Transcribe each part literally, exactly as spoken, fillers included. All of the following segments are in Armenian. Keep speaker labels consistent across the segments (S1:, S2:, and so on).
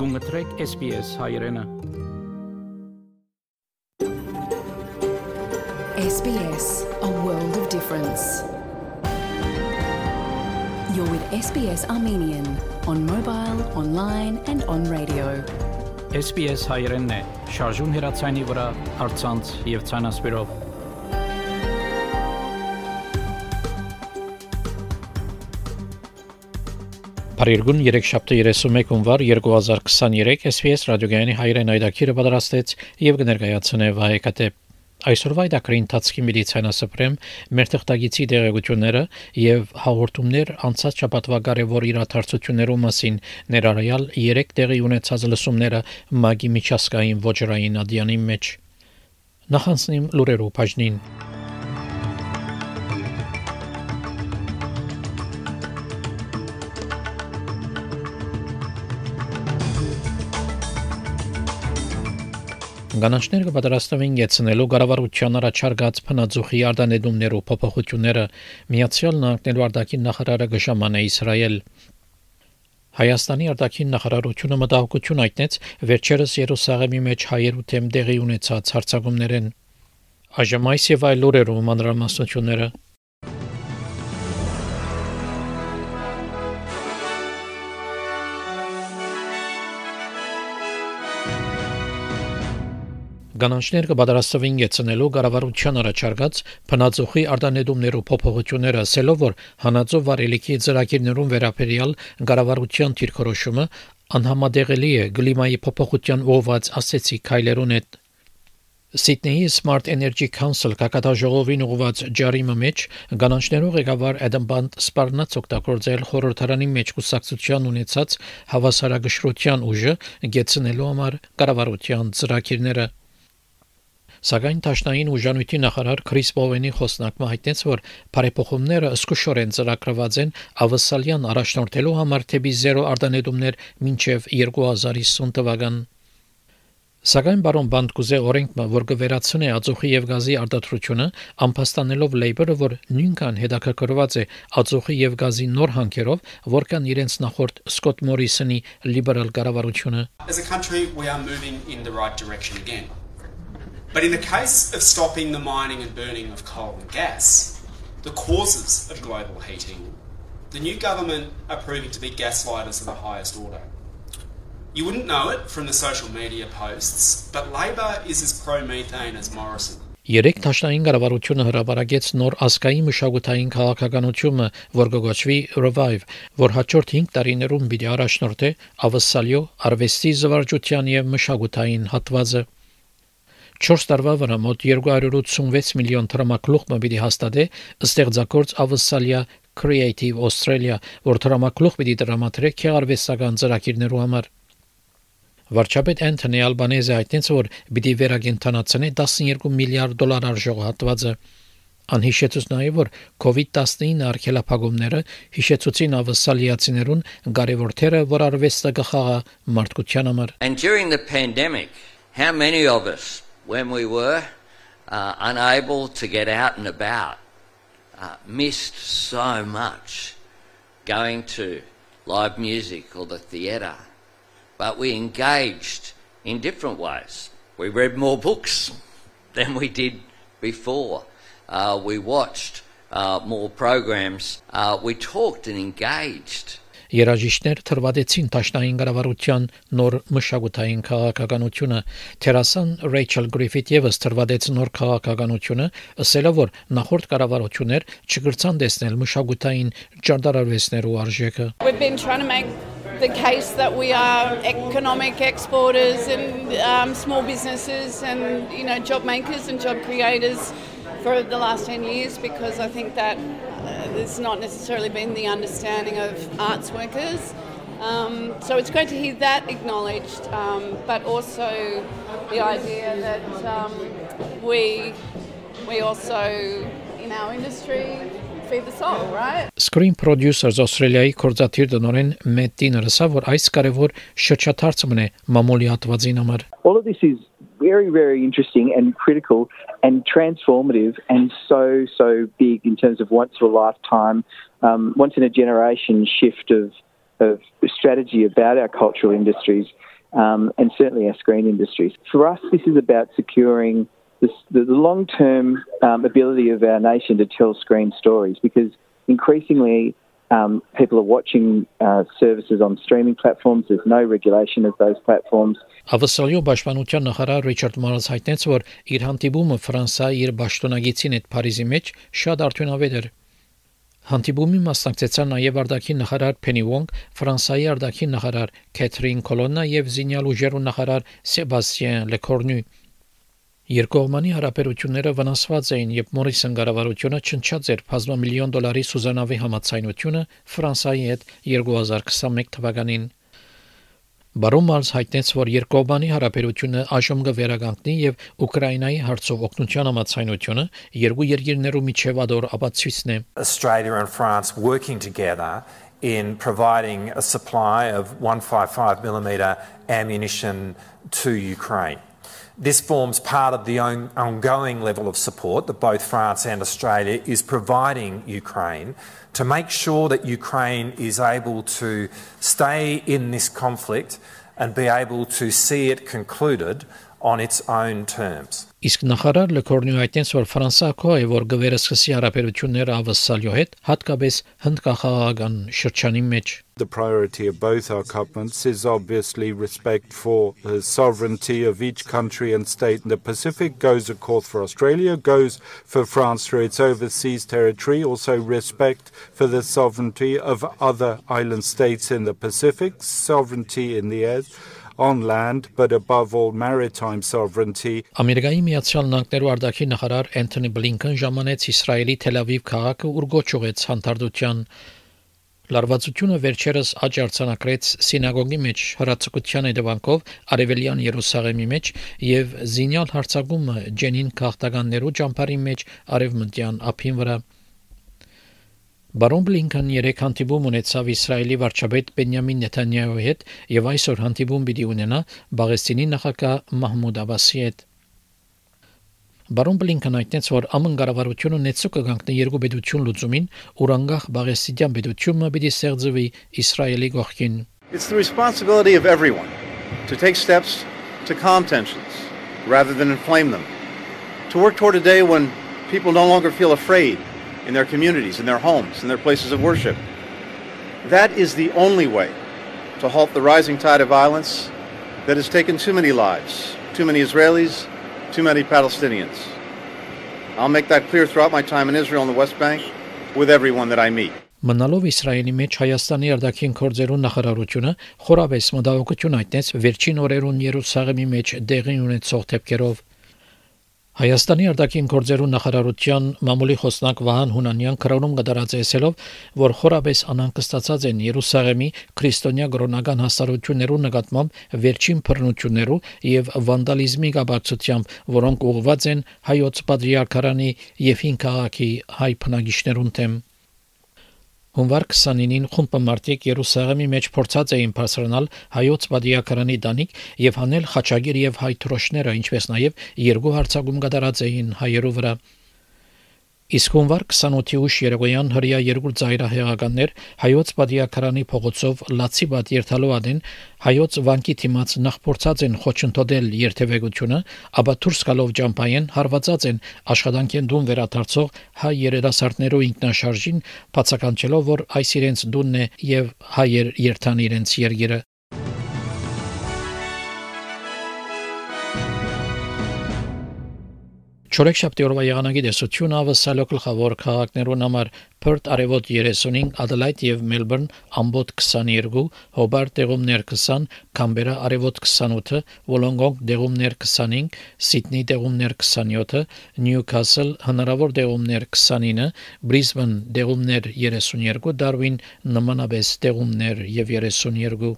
S1: Գունգտրեք S B S հայրենը
S2: S B S, a world of difference. You're with S B S Armenian on mobile, online and on radio.
S1: S B S հայրենն է, շարժուն հեռացայինի վրա, առցանց և ցանասպիրով։ Բարերգուն երեքշաբթի երեսունմեկ հունվար երկու հազար քսաներեք S B S ռադիոգայանի հայրեն այդակիրը պատրաստեց և կներկայացնե Վահեկատե։ Այսօրվա այդակրի ընթացքի միլիցիանասպրեմ մեր թղթագիտի դեղեցությունները և հաղորդումներ անցած շաբաթվա կարևոր իրադարձություններու մասին ներառյալ երեք տեղի ունեցած լսումները ՄԱԳ-ի միջազգային ոճրային ադյանի մեջ։ Նախանցնիմ լուրերու բաժնին։ Գանաչները կպատրաստվեն գեցնելու կառավարության առաջարկած փնաձուխի արտանետումներու փոփոխությունները Միացյալ Նահանգներու արտաքին նախարարը կժամանե Իսրայել։ Հայաստանի արտաքին նախարարությունը մտահոգություն հայտնեց վերջերս Երուսաղեմի մեջ հայերու դեմ տեղի ունեցած հարձակումներեն։ Այժմ այս եւ այլ լուրերու մանրամասնությունները։ Գանանչներ կպատրաստվեն գեցնելու կառավարության առաջարկած փնաձուխի արտանետումներու փոփոխությունները ասելով, որ հանածո վարելիքի ծրագիրներուն վերաբերյալ կառավարության դիրքորոշումը անհամատեղելի է կլիմայի փոփոխության ուղղված ասեցի քայլերուն հետ։ Սիդնեի Smart Energy Council կակատաժողովին ուղղված ջարիմը մեջ գանանչներու ղեկավար Adam Band սպառնաց օգտագործել խորհրդարանի մեջ կուսակցության ունեցած հավասարակշռության ուժը գեցնելու համար կառավարության ծրագիրները։ Սակայն Տաշնային ուժանույթի նախարար Քրիս Բովենի խոսնակը հայտնեց, որ բարեփոխումները զսկուշորեն ծրագրված են ավսալյան առաջնորդելու համար թեպի զերո արտանետումներ մինչև երկու հազար հիսուն թվական։ Սակայն բարոն Բանդկուզե օրենքը, որ կվերացնի ածուխի եւ գազի արտադրությունը, անփաստանելով Labour-ը, որ նույնքան հետաքրքրված է ածուխի եւ գազի նոր հանքերով, որքան իրենց նախորդ Սկոտ Մորիսոնի լիբերալ կառավարությունը։
S3: As a country, we are moving in the right direction again. But in the case of stopping the mining and burning of coal and gas, the causes of global heating, the new government are proving to be gaslighters of the highest order. You wouldn't know it from the social media posts, but Labor is as pro-methane as Morrison.
S1: Երեք Տաշնային կառավարությունը հրապարակեց նոր ազգային մշակութային քաղաքականությունը, որ կոչվի Revive, որ հաջորդ հինգ տարիներում պիտի առաջնորդի ավսալյո արվեստի զվարճության եւ մշակութային հատվածը։ Չորս տարվա վրա մոտ երկու հարյուր ութսունվեց միլիոն դրամակլուխ պիտի հաստատե ստեղծագործ ավսալիա Creative Australia, որ դրամակլուխ պիտի տրամադրի քեղարվեստական ծրագիրներու համար։ Վարչապետ Անթոնի Ալբանեզը հայտնեց, որ պիտի վերակենդանացնի տասնյոթ միլիարդ դոլար արժող հատվածը։ Անհիշեցուց նաև, որ COVID nineteen արգելափակումները հիշեցուցին ավսալիացիներուն կարևոր թերը, որ արվեստը կխաղա մարդկության համար։
S4: And during the pandemic, how many of us, when we were uh, unable to get out and about, uh, missed so much going to live music or the theatre. But we engaged in different ways. We read more books than we did before. Uh, we watched uh, more programs. Uh, we talked and engaged.
S1: Երաժիշտներ թրվադեցին Տաշնային կառավարության նոր մշակութային քաղաքականությունը։ Թերասան Ռեյչել Գրիֆիթ եւս թրվադեց նոր քաղաքականությունը, ասելով, որ նախորդ կառավարություններ չգրցան տեսնել մշակութային ճարտարարվեստներու արժեքը։
S5: We've been trying to make the case that we are economic exporters and um, small businesses and you know job makers and job creators for the last ten years, because I think that uh, there's not necessarily been the understanding of arts workers. Um, so it's great to hear that acknowledged, um, but also the idea that um, we we also in our industry feed the soul, right?
S1: Screen Producers Australia-ի կորզաթիր տնօրեն Մեթ Տիները ասավ, որ այս կարևոր շրջաթարցումն է մամուլի հատվածին համար։
S6: All of this is very, very interesting and critical and transformative and so, so big in terms of once in a lifetime, um, once in a generation shift of of strategy about our cultural industries um, and certainly our screen industries. For us, this is about securing the, the long-term um, ability of our nation to tell screen stories, because increasingly um, people are watching uh, services on streaming platforms. There's no regulation of those platforms.
S1: Ավսալյո պաշտպանության նախարար Ռիչարդ Մարլս հայտնեց, որ իր հանդիպումը Ֆրանսիայի իր պաշտոնագետին հետ Փարիզի մեջ շատ արդյունավետ էր։ Հանդիպումի մասնակցեցան նաև արտաքին նախարար Փենի Վոնգ, Ֆրանսիայի արտաքին նախարար Քեթրին Կոլոննա եւ զինյալ ուժերու նախարար Սեբաստիան Լեկորնյու։ Երկկողմանի հարաբերությունները վնասված էին, երբ Մորիսոն կառավարությունը չնչած էր բազմամիլիոն դոլարի Սուզանավի համաձայնությունը Ֆրանսիայի հետ երկու հազար քսանմեկ թվականին։ Բարոն Մարլս հայտնեց, որ երկկողմանի հարաբերությունը այժմ կվերականգնի եւ Ուկրաինայի հարցով օգնության համաձայնությունը երկու երկիրներու միջև ադոր ապացույցն է։
S7: Australia and France working together in providing a supply of one fifty-five millimeter ammunition to Ukraine. This forms part of the on- ongoing level of support that both France and Australia is providing Ukraine to make sure that Ukraine is able to stay in this conflict and be able to see it concluded on its own terms.
S1: Իսկ նախարար Լեկորնյու հայտնեց, որ Ֆրանսիա է, որ գվերսկսի հարաբերությունները ավսալյո հետ, հատկապես հնդկախաղական շրջանի մեջ։
S8: The priority of both our governments is obviously respect for the sovereignty of each country and state in the Pacific, goes of course for Australia, goes for France through its overseas territory, also respect for the sovereignty of other island states in the Pacific, sovereignty in the air, on land, but above all maritime sovereignty.
S1: Ամերիկայի Միացյալ Նահանգներու արտաքին նախարար Անթոնի Բլինքեն ժամանեց Իսրայելի Թել Ավիվ քաղաքը, ուր գոչուեց հանդարտության։ Լարվածությունը վերջերս աճ արձանագրեց սինագոգի մեջ հրացակության հետևանքով Արևելյան Երուսաղեմի մեջ եւ զինյալ հարձակումը Ջենին քաղաքականներու ճամբարի մեջ արևմտյան ափին վրա։ Բարոն Բլինքեն երեք հանդիպում ունեցավ Իսրայելի վարչապետ Բենյամին Նեթանյահուի հետ եւ այսօր հանդիպում պիտի ունենա Բաղեստինի նախագահ Մահմուդ Աբասի հետ։ Բարոն Բլինքեն հայտնեց, որ ԱՄՆ կառավարությունը նեցու կգանքնի երկու պետություն լուծումին, ուր անկախ Բաղեստինյան պետությունը պիտի ստեղծվի Իսրայելի կողքին։
S9: It's the responsibility of everyone to take steps to calm tensions rather than inflame them. To work toward a day when people no longer feel afraid in their communities, in their homes, in their places of worship. That is the only way to halt the rising tide of violence that has taken too many lives, too many Israelis, too many Palestinians. I'll make that clear throughout my time in Israel and the West Bank with everyone that I meet.
S1: Մնալով Իսրայելի մեջ Հայաստանի արտաքին գործերու նախարարությունը խորաբես մտահոգություն հայտնեց վերջին օրերուն Երուսաղեմի մեջ դեղի ունեցող դեպքերով։ Հայաստանի արտաքին գործերու նախարարության մամուլի խոսնակ Վահան Հունանյան քրոնում կդարածեցելով, որ խորաբես անհանգստացած են Երուսաղեմի քրիստոնյա գրոնական հասարակություններու նկատմամբ վերջին բռնություններու եւ վանդալիզմի կապակցությամբ, որոնք ուղղված են հայոց պատրիարքարանի եւ հին քաղաքի հայ բնակիչներուն դեմ։ Հունվար քսանինին խումբը մարտիկ Երուսաղեմի մեջ փորձած էին բարձրանալ հայոց պատրիարքարանի դանիք եւ հանել խաչագիր եւ հայ թրոշները, ինչպես նաեւ երկու հարձակում կատարած էին հայերու վրա։ Իսկ հունվար քսանութի ուշ երեկոյան հրյա երկու ծայրահեղականներ հայոց պատրիարքարանի փողոցով լացի բատ երթալու ադեն հայոց վանքի թիմած նախփորձած են խոչընդոտել երթևեկությունը, ապա դուրս գալով ճամփայեն հարվածած են աշխատանքեն դուն վերադարձող հայ երիտասարդներու ինքնաշարժին, բացականչելով, որ այս իրենց դունն է եւ հայեր երթան իրենց երգերը։ Չորեքշաբթի օրվա եղանակի տեսությունը ավսալյո գլխավոր քաղաքներուն համար Perth արևոտ երեսունինգ, Adelaide եւ Melbourne ամբոտ քսաներկու, Hobart դեղումներ քսան, Canberra արևոտ քսանութ, Wollongong դեղումներ քսանինգ, Sydney դեղումներ քսանյոթ, Newcastle հնարավոր դեղումներ քսանինը, Brisbane դեղումներ երեսուներկու, Darwin նմանապես դեղումներ եւ երեսուներկու։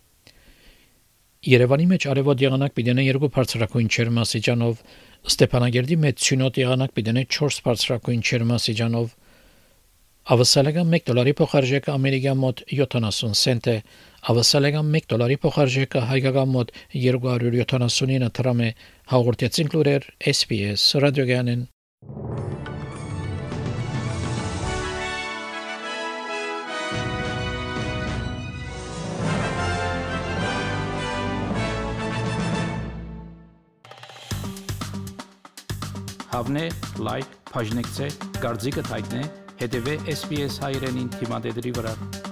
S1: Երևանի մեջ արևոտ եղանակ պիտենե երկու բարձրակույն ջերմաստիճանով, Ստեփանագերդի մեջ ցյունոտ եղանակ պիտենե չորս բարձրակույն ջերմաստիճանով, ավսալական մեկ դոլարի փոխարժեքը ամերիկյան մոտ յոթանասուն سنت է, ավսալական մեկ դոլարի փոխարժեքը հայկական մոտ երկու հարյուր յոթանասունինը դրամ է, հաղորդեցին լուրեր S B S ռադիոգյանեն։
S10: Հավնե, լայք, բաժնեկցե, դարձիկը թայտնե, հետևե S B S հայրենին թիմադեդի վրա։